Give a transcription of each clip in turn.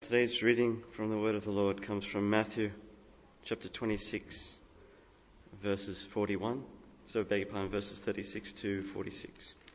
Today's reading from the Word of the Lord comes from Matthew chapter 26, verses 36 to 46.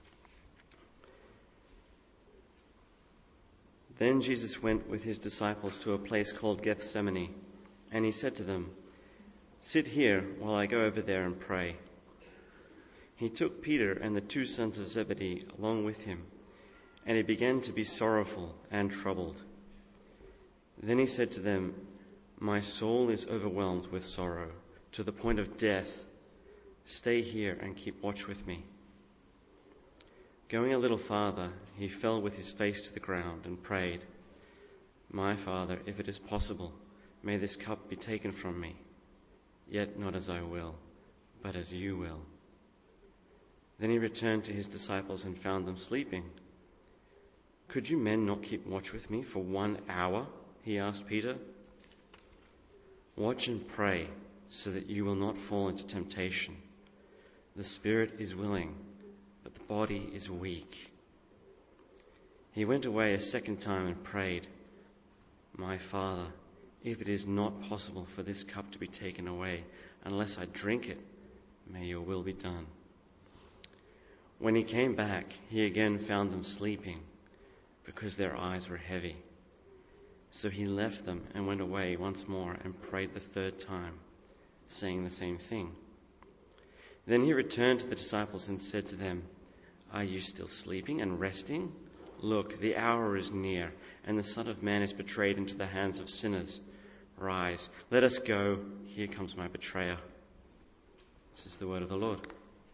Then Jesus went with his disciples to a place called Gethsemane, and he said to them, "Sit here while I go over there and pray." He took Peter and the two sons of Zebedee along with him, and he began to be sorrowful and troubled. Then he said to them, "My soul is overwhelmed with sorrow, to the point of death. Stay here and keep watch with me." Going a little farther, he fell with his face to the ground and prayed, "My Father, if it is possible, may this cup be taken from me. Yet not as I will, but as you will." Then he returned to his disciples and found them sleeping. "Could you men not keep watch with me for 1 hour?" he asked Peter. "Watch and pray so that you will not fall into temptation. The spirit is willing, but the body is weak." He went away a second time and prayed, "My Father, if it is not possible for this cup to be taken away unless I drink it, may your will be done." When he came back, he again found them sleeping because their eyes were heavy. So he left them and went away once more and prayed the third time, saying the same thing. Then he returned to the disciples and said to them, "Are you still sleeping and resting? Look, the hour is near, and the Son of Man is betrayed into the hands of sinners. Rise, let us go. Here comes my betrayer." This is the word of the Lord.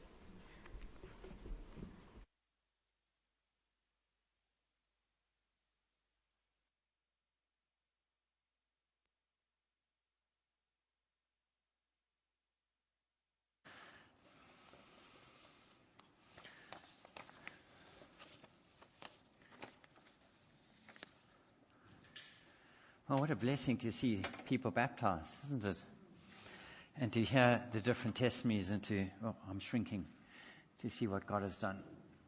Well, what a blessing to see people baptized, isn't it? And to hear the different testimonies and I'm shrinking, to see what God has done.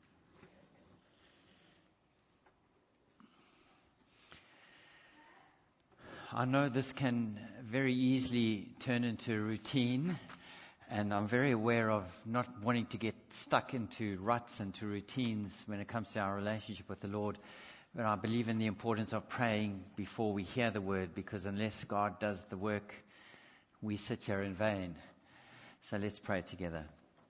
I know this can very easily turn into a routine, and I'm very aware of not wanting to get stuck into ruts and to routines when it comes to our relationship with the Lord. But I believe in the importance of praying before we hear the word, because unless God does the work, we sit here in vain. So let's pray together.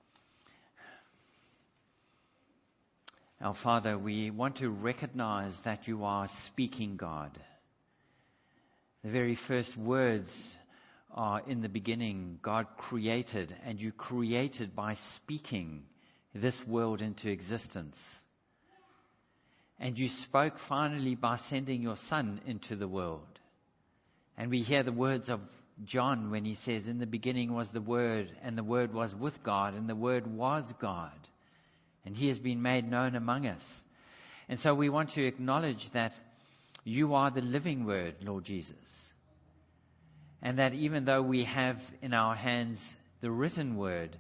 Our Father, we want to recognize that you are speaking God. The very first words are in the beginning. God created, and you created by speaking this world into existence. And you spoke finally by sending your Son into the world. And we hear the words of John when he says, "In the beginning was the Word, and the Word was with God, and the Word was God. And he has been made known among us." And so we want to acknowledge that you are the living Word, Lord Jesus. And that even though we have in our hands the written Word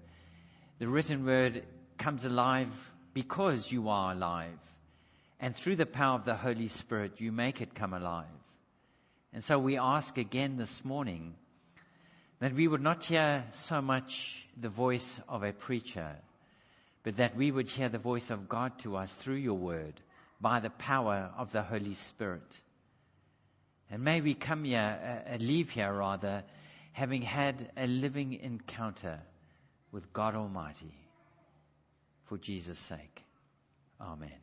comes alive because you are alive. And through the power of the Holy Spirit, you make it come alive. And so we ask again this morning that we would not hear so much the voice of a preacher, but that we would hear the voice of God to us through your word by the power of the Holy Spirit. And may we leave here having had a living encounter with God Almighty. For Jesus' sake. Amen.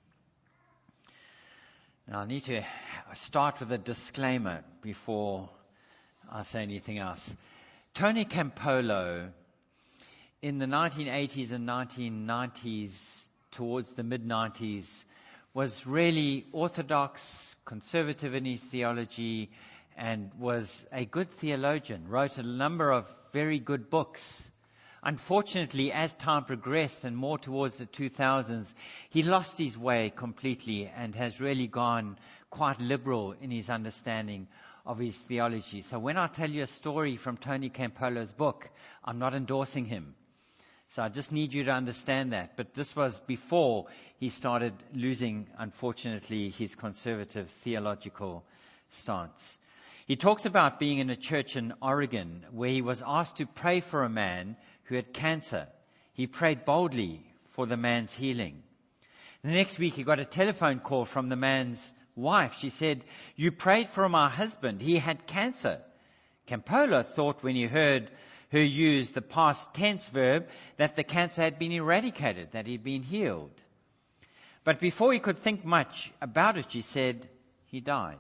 Now, I need to start with a disclaimer before I say anything else. Tony Campolo, in the 1980s and 1990s, towards the mid-90s, was really orthodox, conservative in his theology, and was a good theologian, wrote a number of very good books. Unfortunately, as time progressed and more towards the 2000s, he lost his way completely and has really gone quite liberal in his understanding of his theology. So when I tell you a story from Tony Campolo's book, I'm not endorsing him. So I just need you to understand that. But this was before he started losing, unfortunately, his conservative theological stance. He talks about being in a church in Oregon where he was asked to pray for a man who had cancer. He prayed boldly for the man's healing. The next week he got a telephone call from the man's wife. She said, "You prayed for my husband. He had cancer." Campolo thought when he heard her use the past tense verb that the cancer had been eradicated, that he'd been healed. But before he could think much about it, she said, "He died."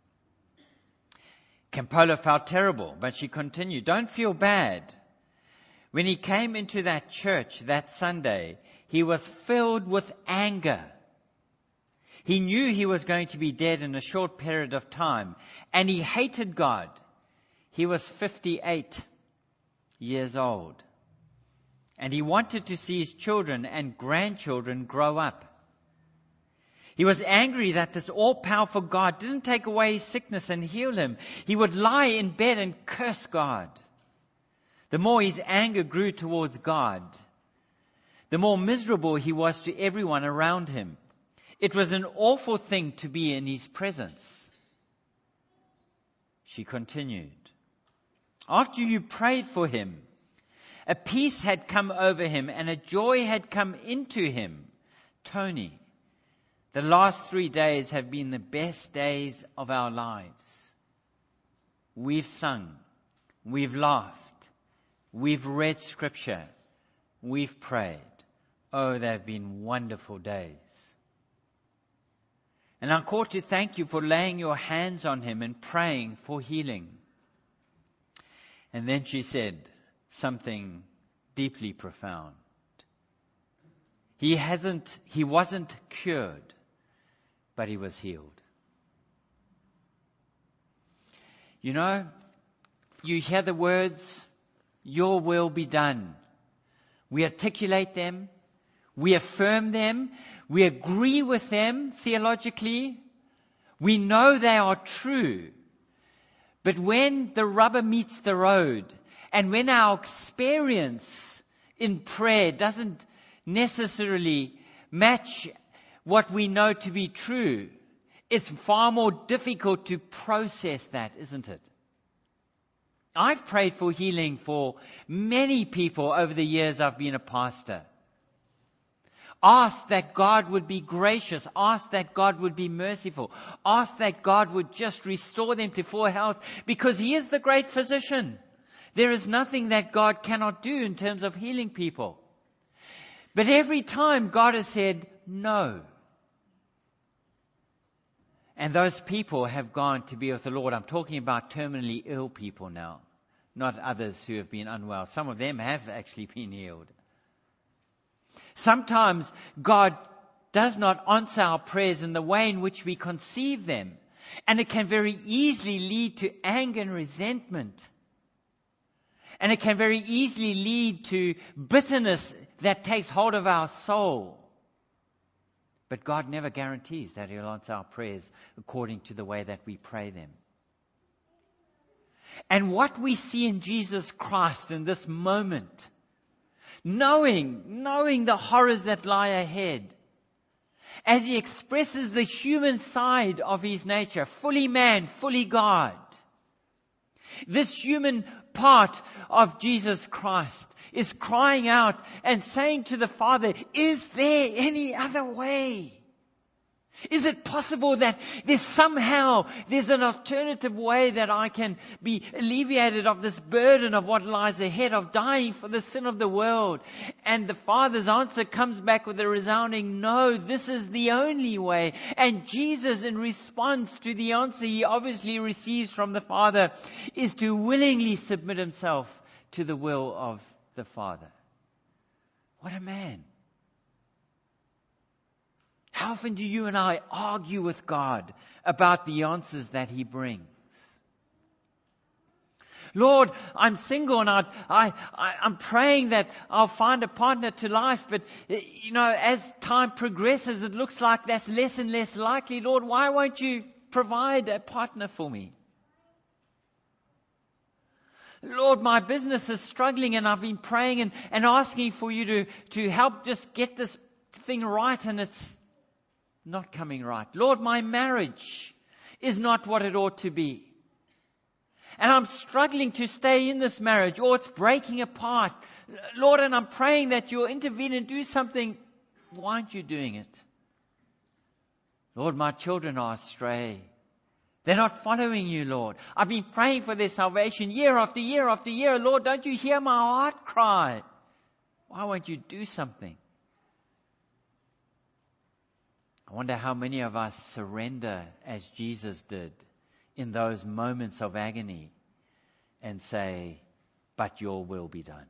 Campolo felt terrible, but she continued, "Don't feel bad." When he came into that church that Sunday, he was filled with anger. He knew he was going to be dead in a short period of time, and he hated God. He was 58 years old, and he wanted to see his children and grandchildren grow up. He was angry that this all-powerful God didn't take away his sickness and heal him. He would lie in bed and curse God. The more his anger grew towards God, the more miserable he was to everyone around him. It was an awful thing to be in his presence. She continued, "After you prayed for him, a peace had come over him and a joy had come into him. Tony, the last 3 days have been the best days of our lives. We've sung, we've laughed, we've read scripture, we've prayed. Oh, they've been wonderful days. And I'm called to thank you for laying your hands on him and praying for healing." And then she said something deeply profound. He wasn't cured, but he was healed. You know, you hear the words, "Your will be done." We articulate them, we affirm them, we agree with them theologically, we know they are true. But when the rubber meets the road, and when our experience in prayer doesn't necessarily match what we know to be true, it's far more difficult to process that, isn't it? I've prayed for healing for many people over the years I've been a pastor. Ask that God would be gracious. Ask that God would be merciful. Ask that God would just restore them to full health, because He is the great physician. There is nothing that God cannot do in terms of healing people. But every time God has said no. And those people have gone to be with the Lord. I'm talking about terminally ill people now, not others who have been unwell. Some of them have actually been healed. Sometimes God does not answer our prayers in the way in which we conceive them. And it can very easily lead to anger and resentment. And it can very easily lead to bitterness that takes hold of our soul. But God never guarantees that He'll answer our prayers according to the way that we pray them. And what we see in Jesus Christ in this moment, knowing the horrors that lie ahead, as He expresses the human side of His nature, fully man, fully God. This human part of Jesus Christ is crying out and saying to the Father, is there any other way? Is it possible that there's an alternative way that I can be alleviated of this burden of what lies ahead of dying for the sin of the world? And the Father's answer comes back with a resounding no, this is the only way. And Jesus, in response to the answer He obviously receives from the Father, is to willingly submit Himself to the will of the Father. What a man. How often do you and I argue with God about the answers that He brings? Lord, I'm single and I'm praying that I'll find a partner to life, but as time progresses, it looks like that's less and less likely. Lord, why won't you provide a partner for me? Lord, my business is struggling and I've been praying and asking for you to help just get this thing right, and it's not coming right. Lord, my marriage is not what it ought to be. And I'm struggling to stay in this marriage, or it's breaking apart. Lord, and I'm praying that you'll intervene and do something. Why aren't you doing it? Lord, my children are astray. They're not following you, Lord. I've been praying for their salvation year after year after year. Lord, don't you hear my heart cry? Why won't you do something? I wonder how many of us surrender as Jesus did in those moments of agony and say, but your will be done.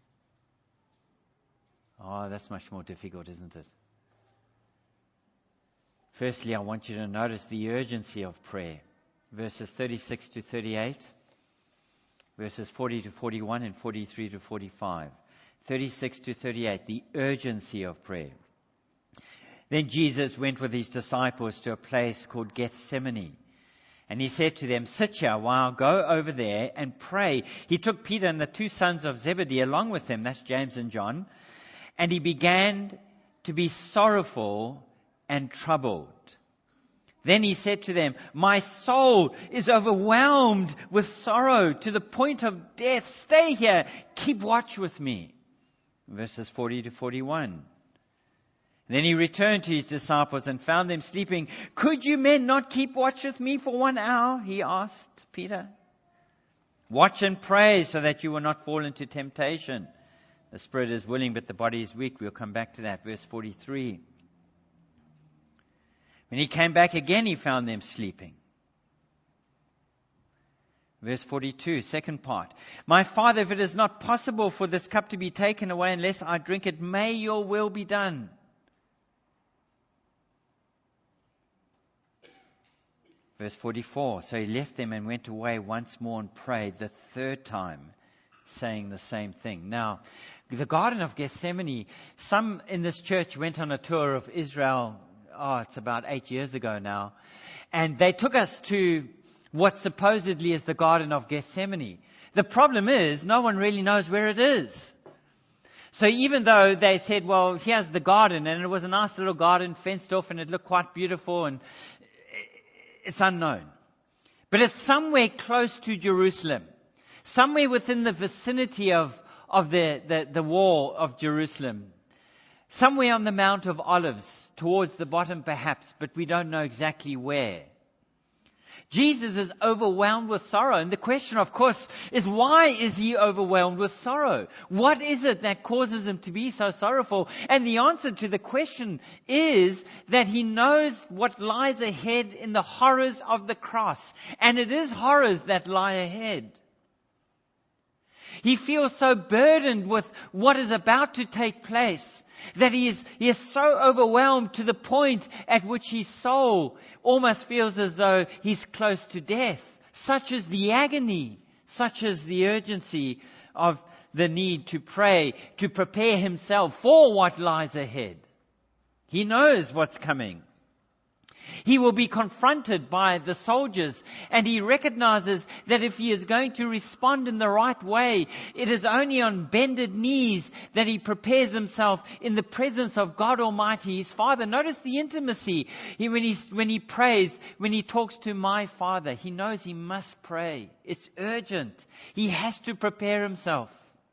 Oh, that's much more difficult, isn't it? Firstly, I want you to notice the urgency of prayer. Verses 36 to 38, verses 40 to 41, and 43 to 45. 36 to 38, the urgency of prayer. Then Jesus went with his disciples to a place called Gethsemane. And he said to them, sit here while I go over there and pray. He took Peter and the two sons of Zebedee along with him, that's James and John, and he began to be sorrowful and troubled. Then he said to them, my soul is overwhelmed with sorrow to the point of death. Stay here, keep watch with me. Verses 40 to 41. Then he returned to his disciples and found them sleeping. Could you men not keep watch with me for 1 hour? He asked Peter. Watch and pray so that you will not fall into temptation. The spirit is willing, but the body is weak. We'll come back to that. Verse 43. When he came back again, he found them sleeping. Verse 42, second part. My Father, if it is not possible for this cup to be taken away unless I drink it, may your will be done. Verse 44, so he left them and went away once more and prayed the third time, saying the same thing. Now, the Garden of Gethsemane, some in this church went on a tour of Israel. It's about 8 years ago now. And they took us to what supposedly is the Garden of Gethsemane. The problem is, no one really knows where it is. So even though they said, well, here's the garden, and it was a nice little garden, fenced off, and it looked quite beautiful, and it's unknown. But it's somewhere close to Jerusalem. Somewhere within the vicinity of the wall of Jerusalem. Somewhere on the Mount of Olives, towards the bottom perhaps, but we don't know exactly where. Jesus is overwhelmed with sorrow. And the question, of course, is why is he overwhelmed with sorrow? What is it that causes him to be so sorrowful? And the answer to the question is that he knows what lies ahead in the horrors of the cross. And it is horrors that lie ahead. He feels so burdened with what is about to take place that he is so overwhelmed to the point at which his soul almost feels as though he's close to death. Such is the agony, such is the urgency of the need to pray, to prepare himself for what lies ahead. He knows what's coming. He will be confronted by the soldiers, and he recognizes that if he is going to respond in the right way, it is only on bended knees that he prepares himself in the presence of God Almighty, his Father. Notice the intimacy. When he prays, when he talks to my Father, he knows he must pray. It's urgent. He has to prepare himself.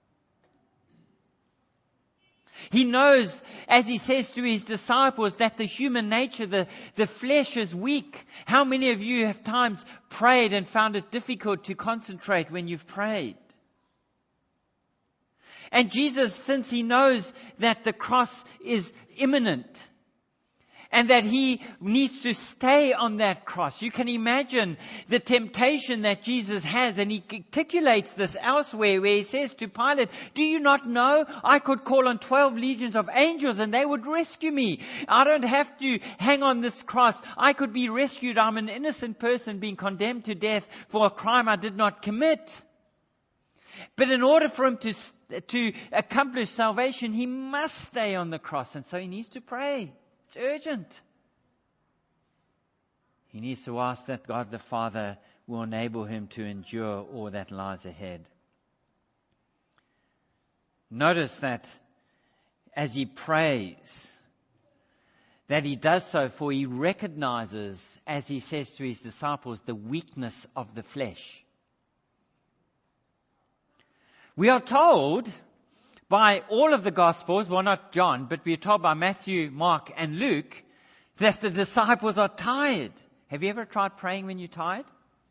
He knows, as he says to his disciples, that the human nature, the flesh is weak. How many of you have times prayed and found it difficult to concentrate when you've prayed? And Jesus, since he knows that the cross is imminent and that he needs to stay on that cross, you can imagine the temptation that Jesus has. And he articulates this elsewhere where he says to Pilate, do you not know I could call on 12 legions of angels and they would rescue me? I don't have to hang on this cross. I could be rescued. I'm an innocent person being condemned to death for a crime I did not commit. But in order for him to accomplish salvation, he must stay on the cross. And so he needs to pray. It's urgent. He needs to ask that God the Father will enable him to endure all that lies ahead. Notice that as he prays, that he does so, for he recognizes, as he says to his disciples, the weakness of the flesh. We are told by all of the Gospels, well, not John, but we are told by Matthew, Mark, and Luke, that the disciples are tired. Have you ever tried praying when you're tired?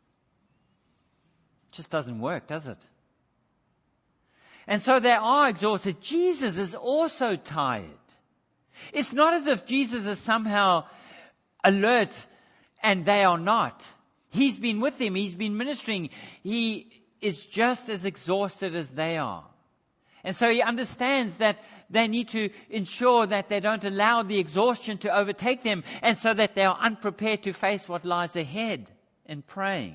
It just doesn't work, does it? And so they are exhausted. Jesus is also tired. It's not as if Jesus is somehow alert and they are not. He's been with them. He's been ministering. He is just as exhausted as they are. And so he understands that they need to ensure that they don't allow the exhaustion to overtake them, and so that they are unprepared to face what lies ahead in praying.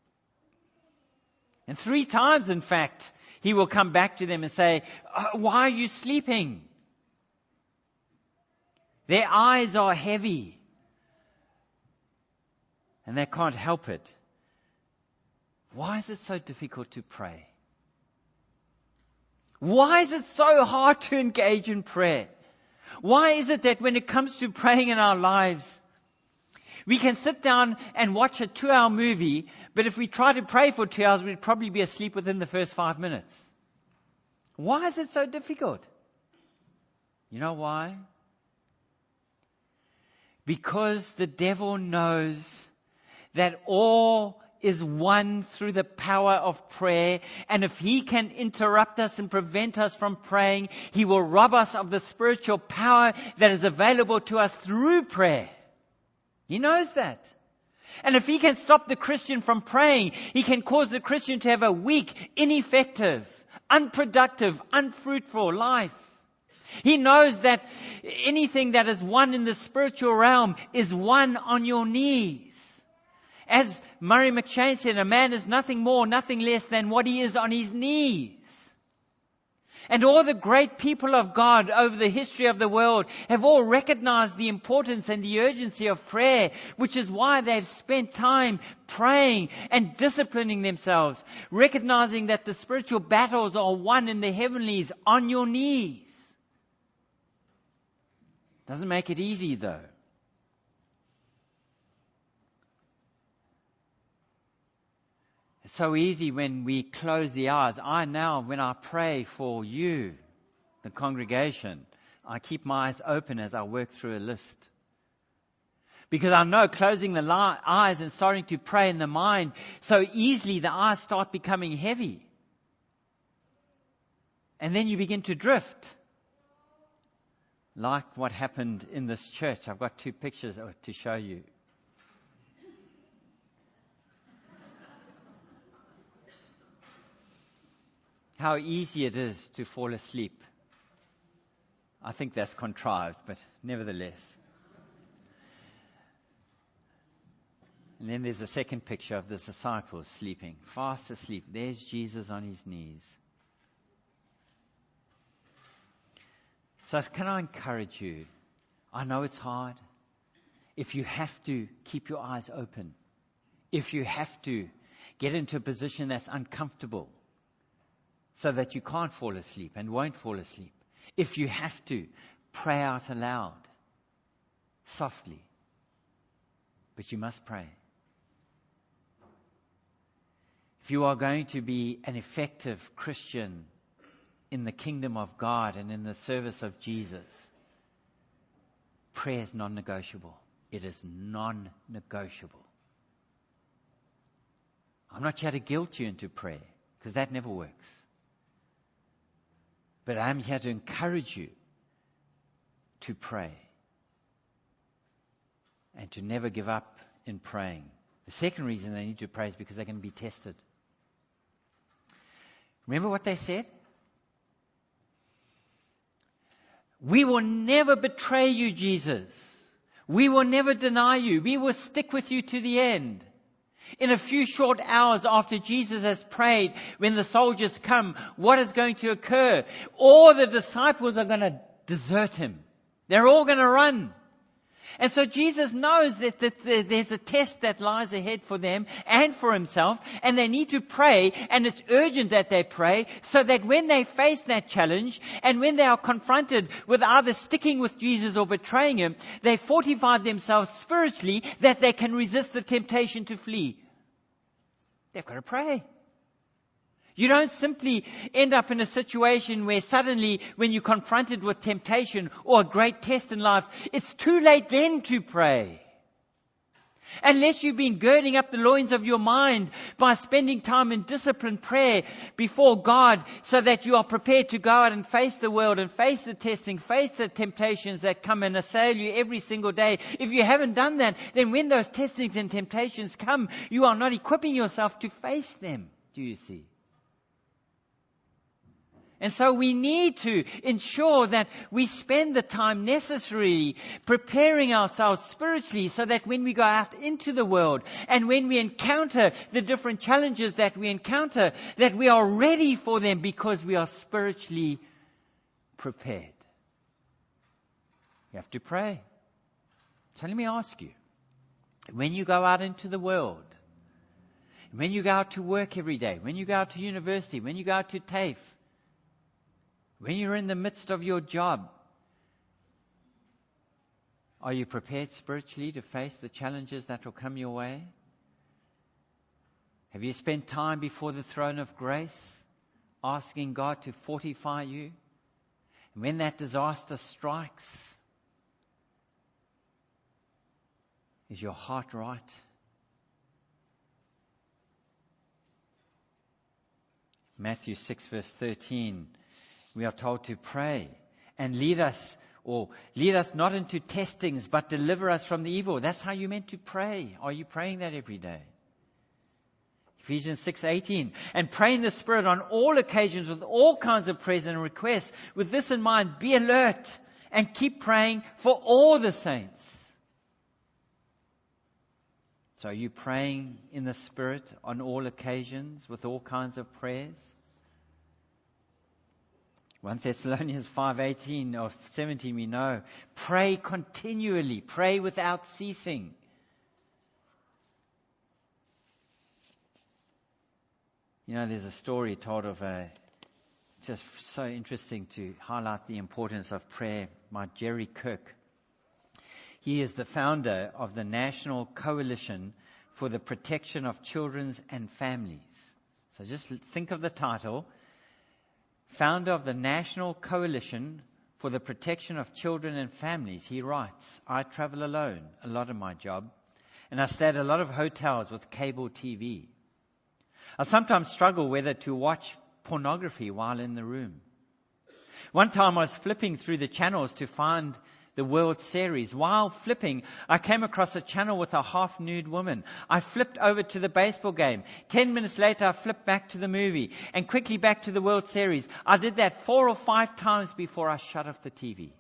And 3 times, in fact, he will come back to them and say, why are you sleeping? Their eyes are heavy. And they can't help it. Why is it so difficult to pray? Why is it so hard to engage in prayer? Why is it that when it comes to praying in our lives, we can sit down and watch a 2-hour movie, but if we try to pray for 2 hours, we'd probably be asleep within the first 5 minutes. Why is it so difficult? You know why? Because the devil knows that all is won through the power of prayer. And if he can interrupt us and prevent us from praying, he will rob us of the spiritual power that is available to us through prayer. He knows that. And if he can stop the Christian from praying, he can cause the Christian to have a weak, ineffective, unproductive, unfruitful life. He knows that anything that is won in the spiritual realm is won on your knees. As Murray McCheyne said, a man is nothing more, nothing less than what he is on his knees. And all the great people of God over the history of the world have all recognized the importance and the urgency of prayer, which is why they've spent time praying and disciplining themselves, recognizing that the spiritual battles are won in the heavenlies on your knees. Doesn't make it easy, though. It's so easy when we close the eyes. When I pray for you, the congregation, I keep my eyes open as I work through a list. Because I know closing the eyes and starting to pray in the mind, so easily the eyes start becoming heavy. And then you begin to drift. Like what happened in this church. I've got 2 pictures to show you. How easy it is to fall asleep. I think that's contrived, but nevertheless. And then there's a second picture of the disciples sleeping, fast asleep. There's Jesus on his knees. So can I encourage you? I know it's hard. If you have to, keep your eyes open. If you have to, get into a position that's uncomfortable so that you can't fall asleep and won't fall asleep. If you have to, pray out aloud, softly. But you must pray. If you are going to be an effective Christian in the kingdom of God and in the service of Jesus, prayer is non-negotiable. It is non-negotiable. I'm not here to guilt you into prayer, because that never works. But I'm here to encourage you to pray and to never give up in praying. The second reason they need to pray is because they're going to be tested. Remember what they said? We will never betray you, Jesus. We will never deny you. We will stick with you to the end. In a few short hours after Jesus has prayed, when the soldiers come, what is going to occur? All the disciples are going to desert him. They're all going to run. And so Jesus knows that there's a test that lies ahead for them and for himself, and they need to pray, and it's urgent that they pray, so that when they face that challenge, and when they are confronted with either sticking with Jesus or betraying him, they fortify themselves spiritually that they can resist the temptation to flee. They've got to pray. You don't simply end up in a situation where suddenly, when you're confronted with temptation or a great test in life, it's too late then to pray. Unless you've been girding up the loins of your mind by spending time in disciplined prayer before God, so that you are prepared to go out and face the world and face the testing, face the temptations that come and assail you every single day. If you haven't done that, then when those testings and temptations come, you are not equipping yourself to face them. Do you see? And so we need to ensure that we spend the time necessary preparing ourselves spiritually, so that when we go out into the world and when we encounter the different challenges that we encounter, that we are ready for them because we are spiritually prepared. You have to pray. So let me ask you, when you go out into the world, when you go out to work every day, when you go out to university, when you go out to TAFE, when you're in the midst of your job, are you prepared spiritually to face the challenges that will come your way? Have you spent time before the throne of grace, asking God to fortify you? And when that disaster strikes, is your heart right? Matthew 6 verse 13. We are told to pray and lead us not into testings, but deliver us from the evil. That's how you're meant to pray. Are you praying that every day? Ephesians 6:18. And pray in the Spirit on all occasions with all kinds of prayers and requests. With this in mind, be alert and keep praying for all the saints. So are you praying in the Spirit on all occasions with all kinds of prayers? 1 Thessalonians 5:18 or 17, we know. Pray continually. Pray without ceasing. You know, there's a story told of just so interesting to highlight the importance of prayer by Jerry Kirk. He is the founder of the National Coalition for the Protection of Children and Families. So just think of the title. Founder of the National Coalition for the Protection of Children and Families. He writes, I travel alone a lot of my job, and I stay at a lot of hotels with cable TV. I sometimes struggle whether to watch pornography while in the room. One time I was flipping through the channels to find the World Series. While flipping, I came across a channel with a half-nude woman. I flipped over to the baseball game. 10 minutes later, I flipped back to the movie and quickly back to the World Series. I did that 4 or 5 times before I shut off the TV.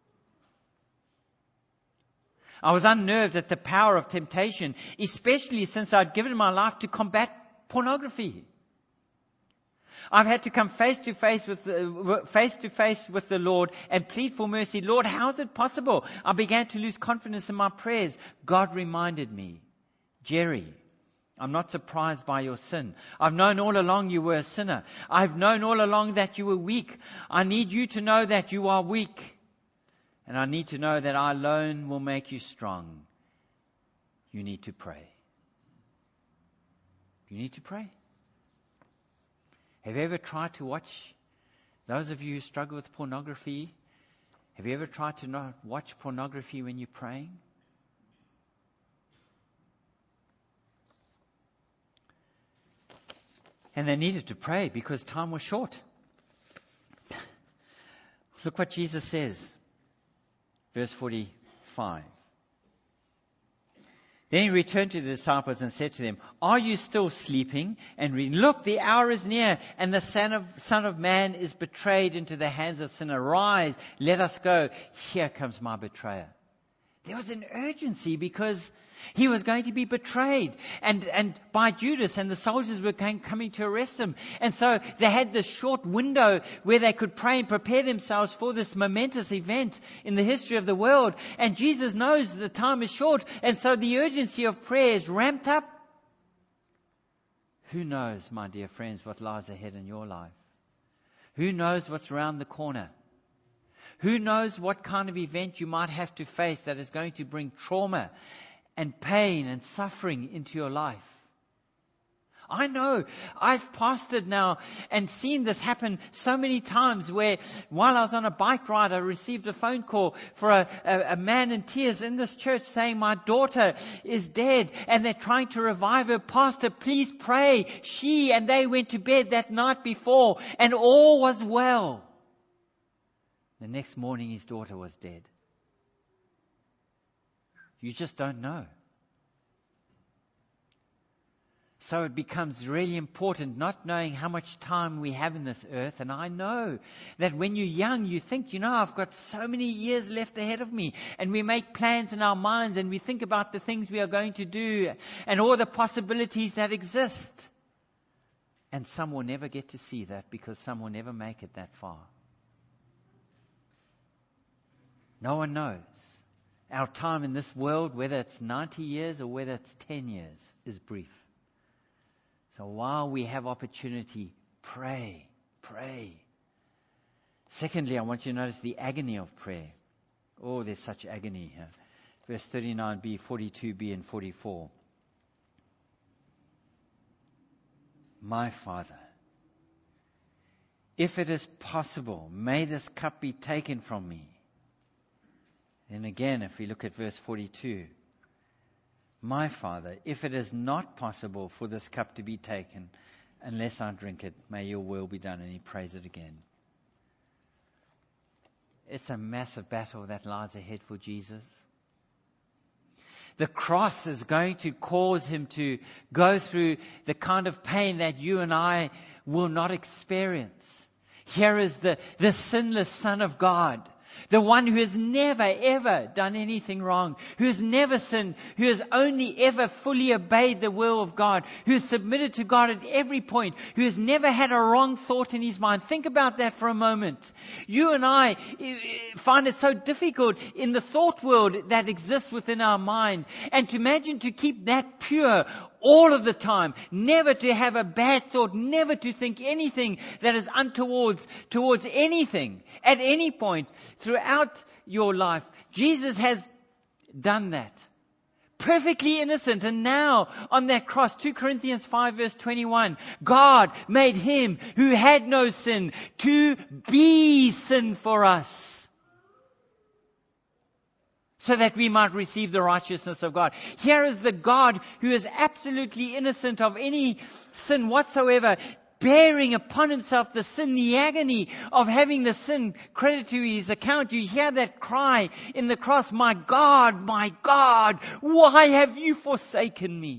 I was unnerved at the power of temptation, especially since I'd given my life to combat pornography. I've had to come face to face with the Lord and plead for mercy. Lord, how is it possible? I began to lose confidence in my prayers. God reminded me, Jerry, I'm not surprised by your sin. I've known all along you were a sinner. I've known all along that you were weak. I need you to know that you are weak. And I need to know that I alone will make you strong. You need to pray. You need to pray. Have you ever tried to watch, those of you who struggle with pornography, have you ever tried to not watch pornography when you're praying? And they needed to pray because time was short. Look what Jesus says. Verse 45. Then he returned to the disciples and said to them, are you still sleeping? And look, the hour is near, and the Son of Man is betrayed into the hands of sinners. Rise, let us go. Here comes my betrayer. There was an urgency because he was going to be betrayed and by Judas, and the soldiers were coming to arrest him. And so they had this short window where they could pray and prepare themselves for this momentous event in the history of the world. And Jesus knows the time is short, and so the urgency of prayer is ramped up. Who knows, my dear friends, what lies ahead in your life? Who knows what's around the corner? Who knows what kind of event you might have to face that is going to bring trauma and pain and suffering into your life? I know I've pastored now and seen this happen so many times where while I was on a bike ride, I received a phone call for a man in tears in this church saying, my daughter is dead and they're trying to revive her. Pastor, please pray. And they went to bed that night before and all was well. The next morning his daughter was dead. You just don't know. So it becomes really important not knowing how much time we have in this earth. And I know that when you're young, you think, I've got so many years left ahead of me. And we make plans in our minds and we think about the things we are going to do and all the possibilities that exist. And some will never get to see that because some will never make it that far. No one knows. Our time in this world, whether it's 90 years or whether it's 10 years, is brief. So while we have opportunity, pray. Secondly, I want you to notice the agony of prayer. Oh, there's such agony here. Verse 39b, 42b, and 44. My Father, if it is possible, may this cup be taken from me. Then again, if we look at verse 42, my Father, if it is not possible for this cup to be taken unless I drink it, may your will be done. And he prays it again. It's a massive battle that lies ahead for Jesus. The cross is going to cause him to go through the kind of pain that you and I will not experience. Here is the sinless Son of God. The one who has never, ever done anything wrong, who has never sinned, who has only ever fully obeyed the will of God, who has submitted to God at every point, who has never had a wrong thought in his mind. Think about that for a moment. You and I find it so difficult in the thought world that exists within our mind. And to imagine to keep that pure all of the time, never to have a bad thought, never to think anything that is untoward towards anything at any point throughout your life. Jesus has done that. Perfectly innocent. And now on that cross, 2 Corinthians 5 verse 21, God made him who had no sin to be sin for us, so that we might receive the righteousness of God. Here is the God who is absolutely innocent of any sin whatsoever, bearing upon himself the sin, the agony of having the sin credited to his account. You hear that cry in the cross, my God, why have you forsaken me?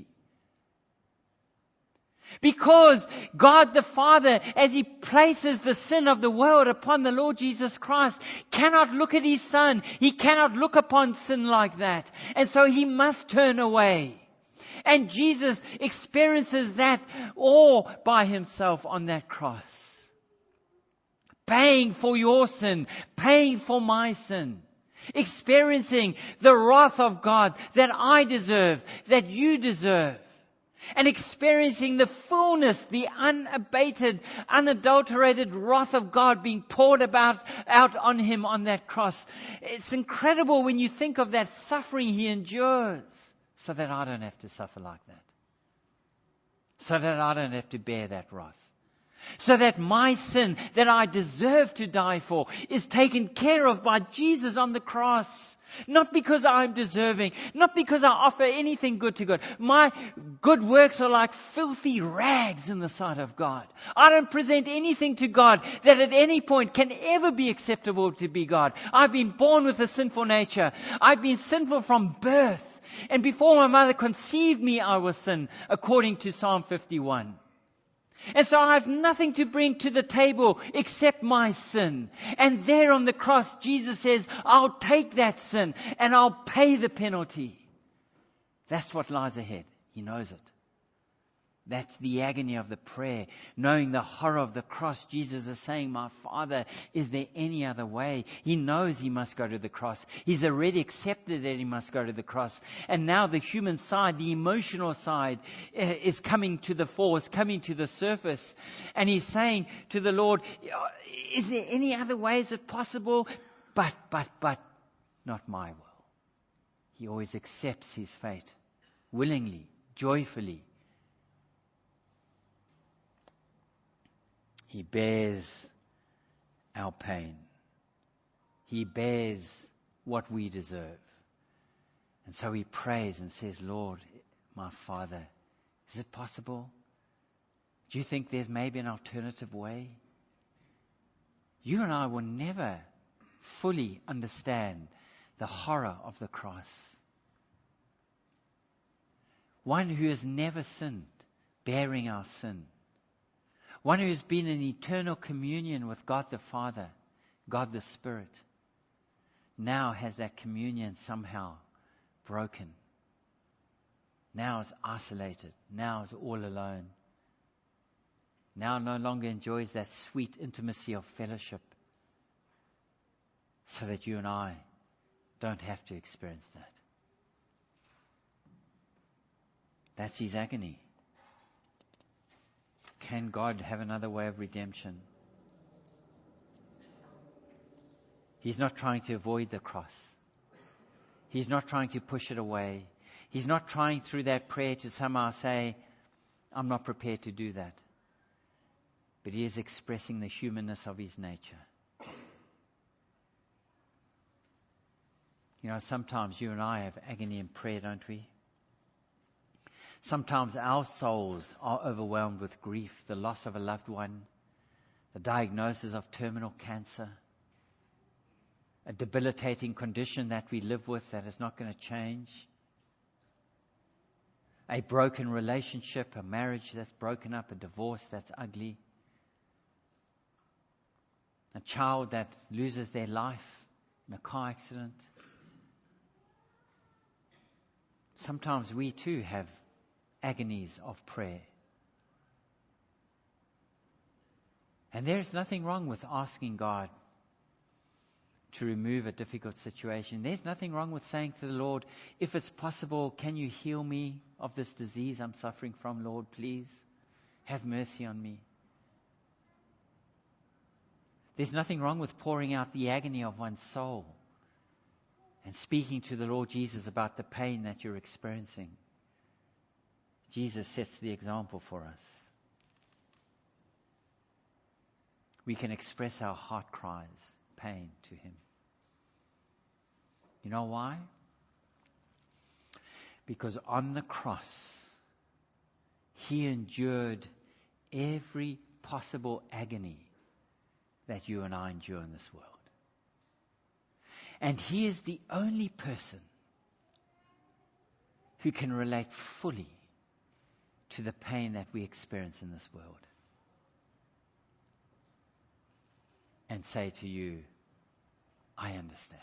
Because God the Father, as he places the sin of the world upon the Lord Jesus Christ, cannot look at his Son. He cannot look upon sin like that. And so he must turn away. And Jesus experiences that all by himself on that cross. Paying for your sin, paying for my sin. Experiencing the wrath of God that I deserve, that you deserve. And experiencing the fullness, the unabated, unadulterated wrath of God being poured out on him on that cross. It's incredible when you think of that suffering he endures, so that I don't have to suffer like that. So that I don't have to bear that wrath. So that my sin that I deserve to die for is taken care of by Jesus on the cross. Not because I'm deserving, not because I offer anything good to God. My good works are like filthy rags in the sight of God. I don't present anything to God that at any point can ever be acceptable to be God. I've been born with a sinful nature. I've been sinful from birth. And before my mother conceived me, I was sin, according to Psalm 51. And so I have nothing to bring to the table except my sin. And there on the cross, Jesus says, I'll take that sin and I'll pay the penalty. That's what lies ahead. He knows it. That's the agony of the prayer. Knowing the horror of the cross, Jesus is saying, my Father, is there any other way? He knows he must go to the cross. He's already accepted that he must go to the cross. And now the human side, the emotional side, is coming to the fore, is coming to the surface. And he's saying to the Lord, is there any other way? Is it possible? But, not my will. He always accepts his fate, willingly, joyfully. He bears our pain. He bears what we deserve. And so he prays and says, Lord, my Father, is it possible? Do you think there's maybe an alternative way? You and I will never fully understand the horror of the cross. One who has never sinned, bearing our sin. One who has been in eternal communion with God the Father, God the Spirit, now has that communion somehow broken. Now is isolated. Now is all alone. Now no longer enjoys that sweet intimacy of fellowship, so that you and I don't have to experience that. That's his agony. Can God have another way of redemption? He's not trying to avoid the cross. He's not trying to push it away. He's not trying through that prayer to somehow say, I'm not prepared to do that. But he is expressing the humanness of his nature. You know, sometimes you and I have agony in prayer, don't we? Sometimes our souls are overwhelmed with grief, the loss of a loved one, the diagnosis of terminal cancer, a debilitating condition that we live with that is not going to change, a broken relationship, a marriage that's broken up, a divorce that's ugly, a child that loses their life in a car accident. Sometimes we too have agonies of prayer. And there's nothing wrong with asking God to remove a difficult situation. There's nothing wrong with saying to the Lord, if it's possible, can you heal me of this disease I'm suffering from, Lord, please? Have mercy on me. There's nothing wrong with pouring out the agony of one's soul and speaking to the Lord Jesus about the pain that you're experiencing. Jesus sets the example for us. We can express our heart cries, pain to him. You know why? Because on the cross, he endured every possible agony that you and I endure in this world. And he is the only person who can relate fully to the pain that we experience in this world. And say to you, I understand.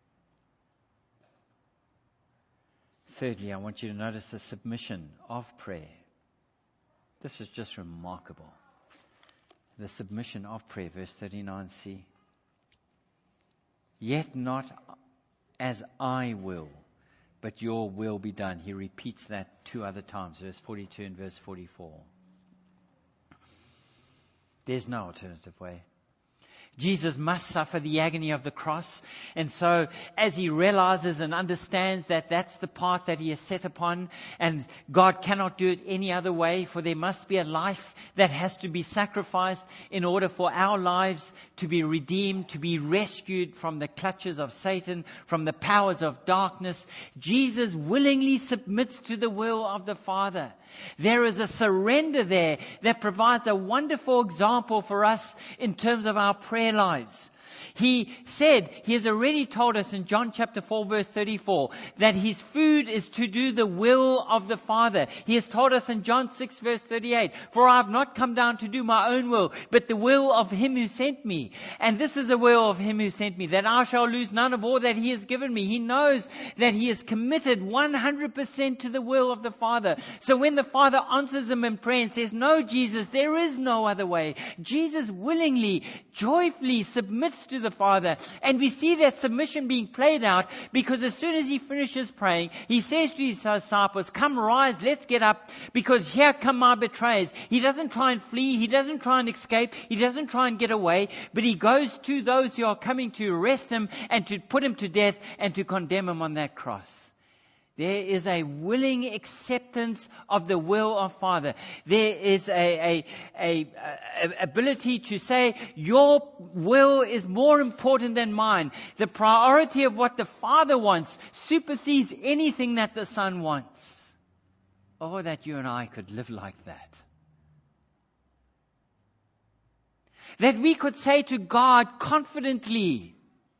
Thirdly, I want you to notice the submission of prayer. This is just remarkable. The submission of prayer, verse 39c. Yet not as I will, but your will be done. He repeats that 2 other times, verse 42 and verse 44. There's no alternative way. Jesus must suffer the agony of the cross. And so as he realizes and understands that that's the path that he has set upon, and God cannot do it any other way, for there must be a life that has to be sacrificed in order for our lives to be redeemed, to be rescued from the clutches of Satan, from the powers of darkness. Jesus willingly submits to the will of the Father. There is a surrender there that provides a wonderful example for us in terms of our prayer lives. He said, he has already told us in John chapter 4 verse 34 that his food is to do the will of the Father. He has told us in John 6 verse 38, for I have not come down to do my own will, but the will of him who sent me. And this is the will of him who sent me, that I shall lose none of all that he has given me. He knows that he is committed 100% to the will of the Father. So when the Father answers him in prayer and says, no, Jesus, there is no other way, Jesus willingly, joyfully submits to the Father. And we see that submission being played out because as soon as he finishes praying, he says to his disciples, come, rise, let's get up, because here come my betrayers. He doesn't try and flee. He doesn't try and escape. He doesn't try and get away, but he goes to those who are coming to arrest him and to put him to death and to condemn him on that cross. There is a willing acceptance of the will of Father. There is a ability to say, your will is more important than mine. The priority of what the Father wants supersedes anything that the Son wants. Oh, that you and I could live like that. That we could say to God confidently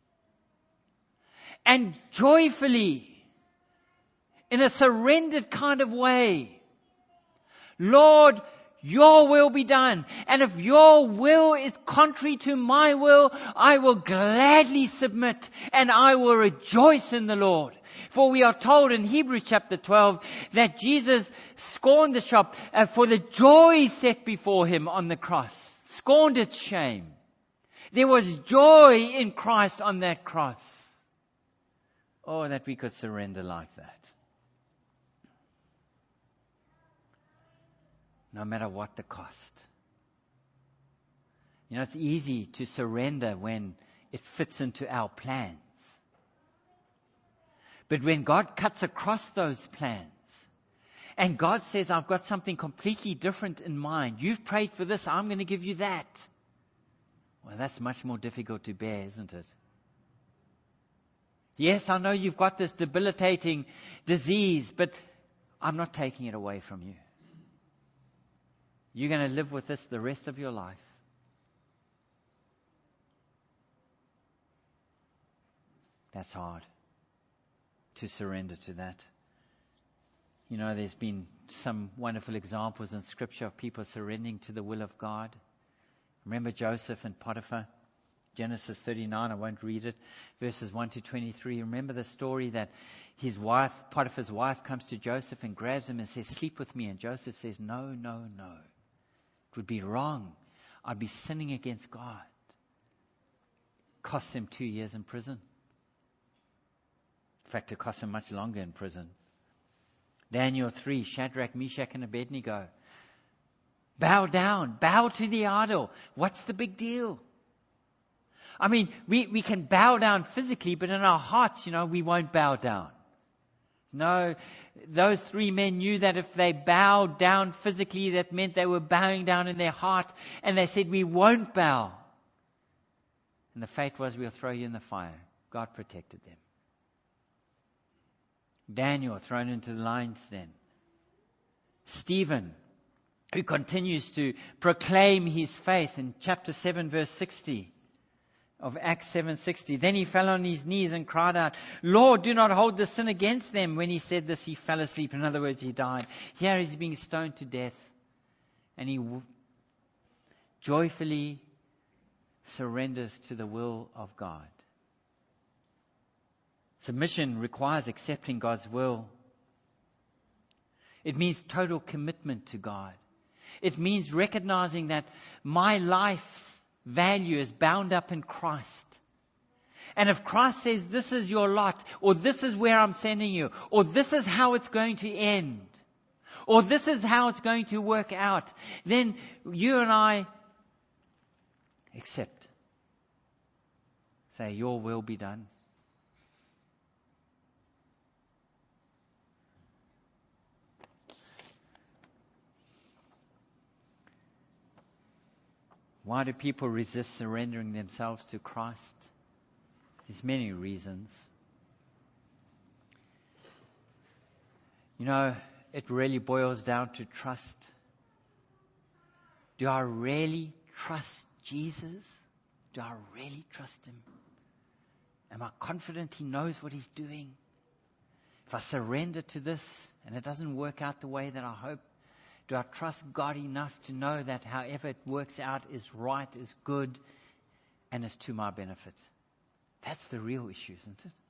and joyfully, in a surrendered kind of way, Lord, your will be done. And if your will is contrary to my will, I will gladly submit and I will rejoice in the Lord. For we are told in Hebrews chapter 12 that Jesus scorned the shop for the joy set before him on the cross. Scorned its shame. There was joy in Christ on that cross. Oh, that we could surrender like that. No matter what the cost. You know, it's easy to surrender when it fits into our plans. But when God cuts across those plans, and God says, I've got something completely different in mind. You've prayed for this, I'm going to give you that. Well, that's much more difficult to bear, isn't it? Yes, I know you've got this debilitating disease, but I'm not taking it away from you. You're going to live with this the rest of your life. That's hard to surrender to that. You know, there's been some wonderful examples in Scripture of people surrendering to the will of God. Remember Joseph and Potiphar? Genesis 39, I won't read it, verses 1 to 23. Remember the story that his wife, Potiphar's wife, comes to Joseph and grabs him and says, sleep with me. And Joseph says, no, no, no. It would be wrong. I'd be sinning against God. Cost him 2 years in prison. In fact, it cost him much longer in prison. Daniel 3, Shadrach, Meshach, and Abednego. Bow down. Bow to the idol. What's the big deal? I mean, we can bow down physically, but in our hearts, you know, we won't bow down. No, those three men knew that if they bowed down physically, that meant they were bowing down in their heart. And they said, we won't bow. And the fate was, we'll throw you in the fire. God protected them. Daniel thrown into the lion's den. Stephen, who continues to proclaim his faith in chapter 7, verse 60 of Acts 7:60. Then he fell on his knees and cried out, Lord, do not hold this sin against them. When he said this, he fell asleep. In other words, he died. Here he's being stoned to death. And he joyfully surrenders to the will of God. Submission requires accepting God's will. It means total commitment to God. It means recognizing that my life's value is bound up in Christ. And if Christ says, this is your lot, or this is where I'm sending you, or this is how it's going to end, or this is how it's going to work out, then you and I accept. Say, your will be done. Why do people resist surrendering themselves to Christ? There's many reasons. You know, it really boils down to trust. Do I really trust Jesus? Do I really trust Him? Am I confident He knows what He's doing? If I surrender to this and it doesn't work out the way that I hope, do I trust God enough to know that however it works out is right, is good, and is to my benefit? That's the real issue, isn't it?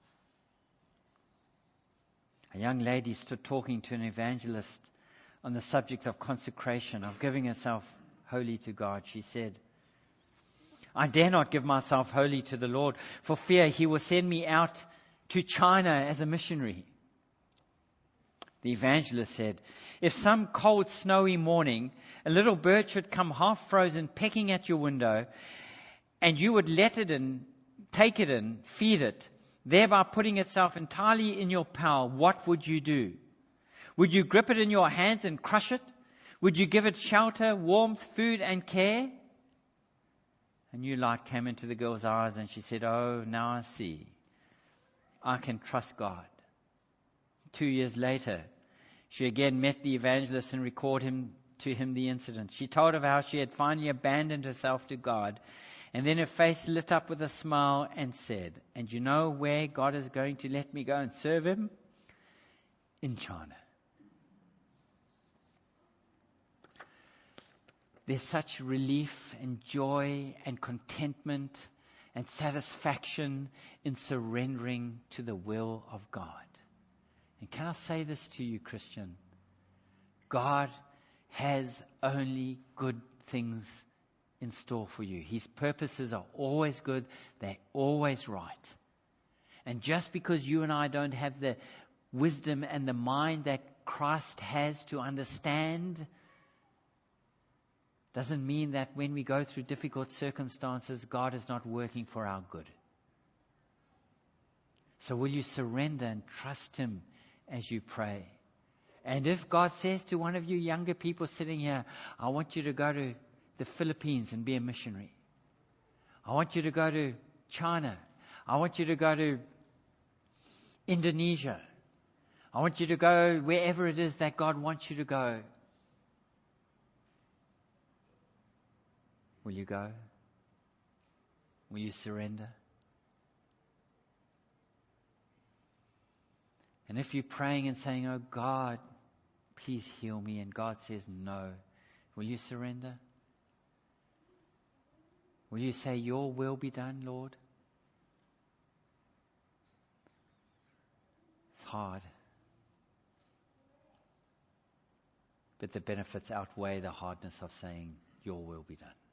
A young lady stood talking to an evangelist on the subject of consecration, of giving herself wholly to God. She said, I dare not give myself wholly to the Lord for fear He will send me out to China as a missionary. The evangelist said, if some cold, snowy morning, a little bird should come half frozen pecking at your window, and you would let it in, take it in, feed it, thereby putting itself entirely in your power, what would you do? Would you grip it in your hands and crush it? Would you give it shelter, warmth, food, and care? A new light came into the girl's eyes, and she said, oh, now I see. I can trust God. 2 years later, she again met the evangelist and recorded to him the incident. She told of how she had finally abandoned herself to God, and then her face lit up with a smile and said, and you know where God is going to let me go and serve Him? In China. There's such relief and joy and contentment and satisfaction in surrendering to the will of God. And can I say this to you, Christian? God has only good things in store for you. His purposes are always good. They're always right. And just because you and I don't have the wisdom and the mind that Christ has to understand, doesn't mean that when we go through difficult circumstances, God is not working for our good. So will you surrender and trust Him as you pray? And if God says to one of you younger people sitting here, I want you to go to the Philippines and be a missionary. I want you to go to China. I want you to go to Indonesia. I want you to go wherever it is that God wants you to go. Will you go? Will you surrender? And if you're praying and saying, oh God, please heal me, and God says no, will you surrender? Will you say, your will be done, Lord? It's hard. But the benefits outweigh the hardness of saying, your will be done.